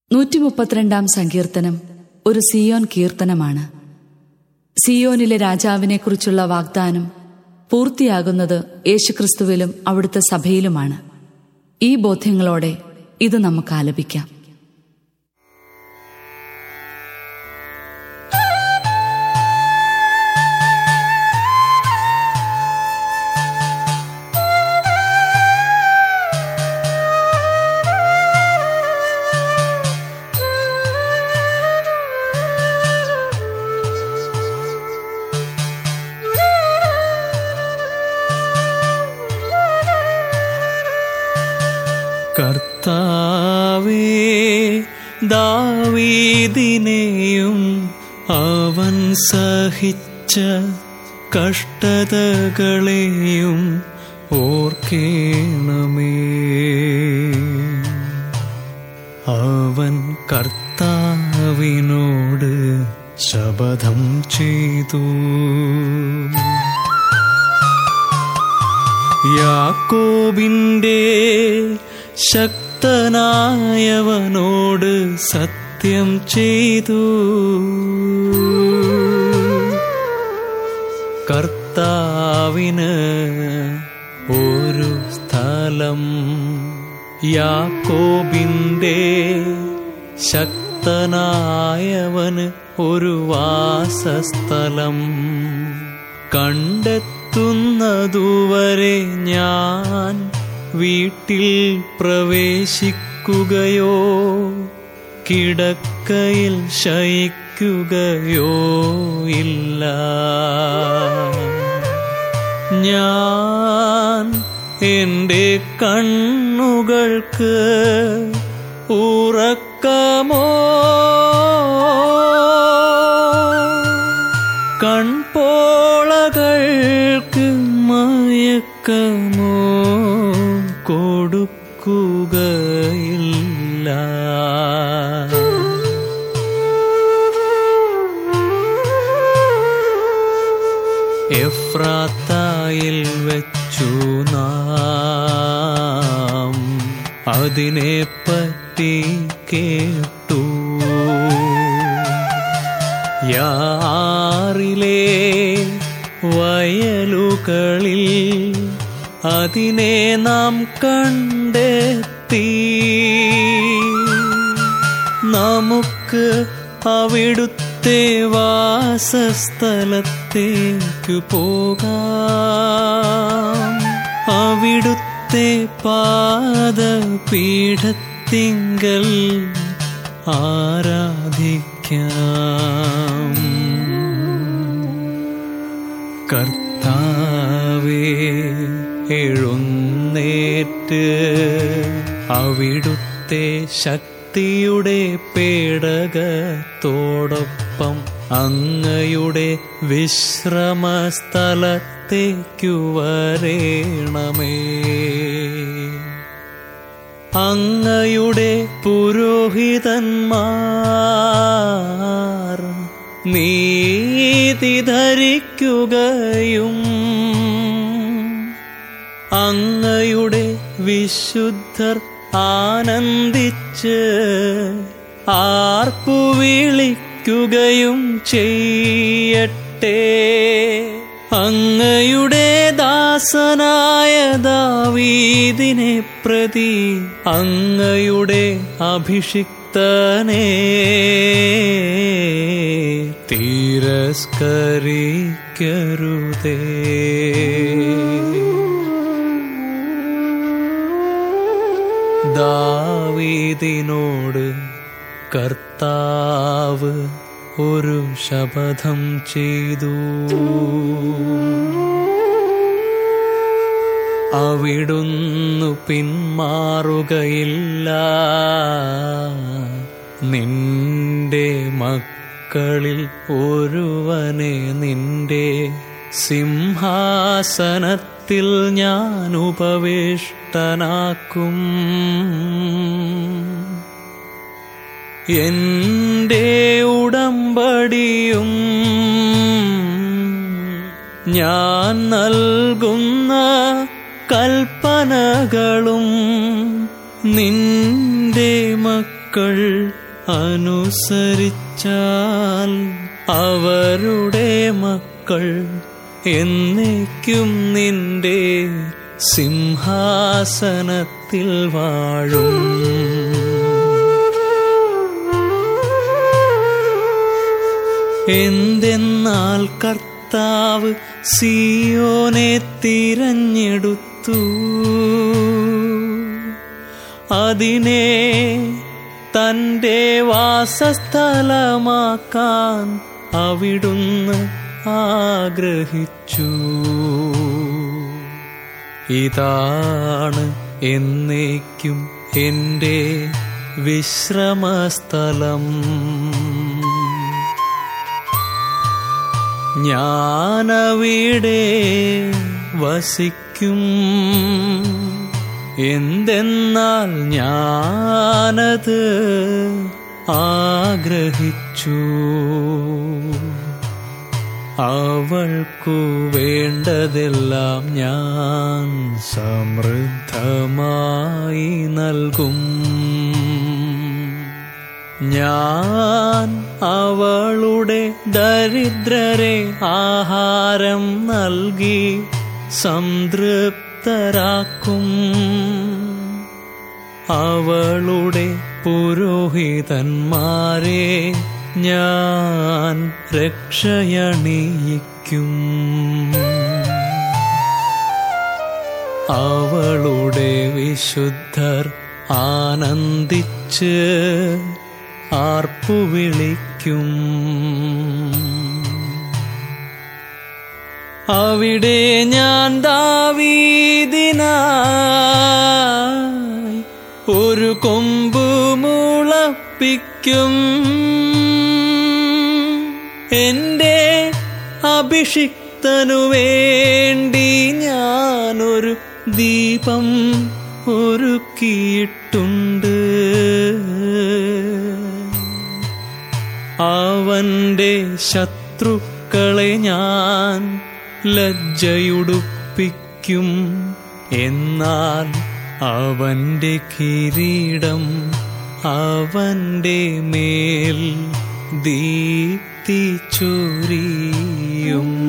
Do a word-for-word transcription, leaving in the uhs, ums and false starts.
നൂറ്റി മുപ്പത്തിരണ്ടാം സങ്കീർത്തനം ഒരു സിയോൻ കീർത്തനമാണ്. സിയോനിലെ രാജാവിനെക്കുറിച്ചുള്ള വാഗ്ദാനം പൂർത്തിയാകുന്നത് യേശുക്രിസ്തുവിലും അവിടുത്തെ സഭയിലുമാണ്. ഈ ബോധ്യങ്ങളോടെ ഇത് നമുക്ക് ആലപിക്കാം. കർത്താവേ, ദാവീദിനെയും അവൻ സഹിച്ച കഷ്ടതകളെയും ഓർക്കേണമേ. അവൻ കർത്താവിനോട് ശപഥം ചെയ്തു, യാക്കോബിന്റെ ശക്തനായവനോട് സത്യം ചെയ്തു. കർത്താവിന് ഒരു സ്ഥലം, യാക്കോബിന്റെ ശക്തനായവന് ഒരു വാസസ്ഥലം. കണ്ടെത്തുന്നതുവരെ ഞാൻ വീട്ടിൽ പ്രവേശിക്കുകയോ കിടക്കയിൽ ശയിക്കുകയോ ഇല്ല. ഞാൻ എൻ്റെ കണ്ണുകൾക്ക് ഉറക്കമോ കൺപോളകൾക്ക് മയക്കമോ കൊടുക്കുകയില്ല. എഫ്രാത്തായിൽ വെച്ചു നാം അതിനെപ്പറ്റി കേട്ടു. യാറിലെ വയലുകളിൽ അതിനെ നാം കണ്ടെത്തി. നമുക്ക് അവിടുത്തെ വാസസ്ഥലത്തേക്കു പോകാം, അവിടുത്തെ പാദപീഠത്തിങ്കൽ ആരാധിക്കാം. കർത്താവേ, എഴുന്നേറ്റ് അവിടുത്തെ ശക്തിയുടെ പേടകത്തോടൊപ്പം അങ്ങയുടെ വിശ്രമസ്ഥലത്തേക്കു വരേണമേ. അങ്ങയുടെ പുരോഹിതന്മാർ നീതി ധരിക്കുകയും അങ്ങയുടെ വിശുദ്ധർ ആനന്ദിച്ച് ആർപ്പു വിളിക്കുകയും ചെയ്യട്ടെ. അങ്ങയുടെ ദാസനായ ദാവീദിനെ പ്രതി അങ്ങയുടെ അഭിഷിക്തനെ തിരസ്കരിക്കരുതേ. ദാവീദിനോട് കർത്താവ് ഒരു ശപഥം ചെയ്തു, അവിടുന്നു പിന്മാറുകയില്ല. നിന്റെ മക്കളിൽ ഒരുവനെ നിന്റെ സിംഹാസനത്തിൽ ഞാൻ ഉപവിഷ്ടനാക്കും. എന്റെ ഉടമ്പടിയും ഞാൻ നൽകുന്ന കൽപ്പനകളും നിന്റെ മക്കൾ അനുസരിച്ചാൽ അവരുടെ മക്കൾ എന്നേക്കും നിന്റെ സിംഹാസനത്തിൽ വാഴും. എന്തെന്നാൽ കർത്താവ് സിയോനെ തിരഞ്ഞെടുത്തു, അതിനെ തന്റെ വാസസ്ഥലമാക്കാൻ അവിടുന്ന് ആഗ്രഹിച്ചു. ഇതാണ് എന്നേക്കും എൻ്റെ വിശ്രമസ്ഥലം. ഞാനവിടെ വസിക്കും. എന്തെന്നാൽ ഞാനത് ആഗ്രഹിച്ചു. അവൾക്കു വേണ്ടതെല്ലാം ഞാൻ സമൃദ്ധമായി നൽകും. ഞാൻ അവളുടെ ദരിദ്രരെ ആഹാരം നൽകി സംതൃപ്തരാക്കും. അവളുടെ പുരോഹിതന്മാരെ ഞാൻ രക്ഷയണിയിക്കും. അവളുടെ വിശുദ്ധർ ആനന്ദിച്ച് ആർപ്പുവിളിക്കും. അവിടെ ഞാൻ ദാവീദിനായി ഒരു കൊമ്പ് മുളപ്പിക്കും. എന്റെ അഭിഷിക്തനു വേണ്ടി ഞാനൊരു ദീപം ഒരുക്കിയിട്ടുണ്ട്. അവന്റെ ശത്രുക്കളെ ഞാൻ ലജ്ജയുടുപ്പിക്കും. എന്നാൽ അവന്റെ കിരീടം അവന്റെ മേൽ ദീപ്തി ചൊരിയും.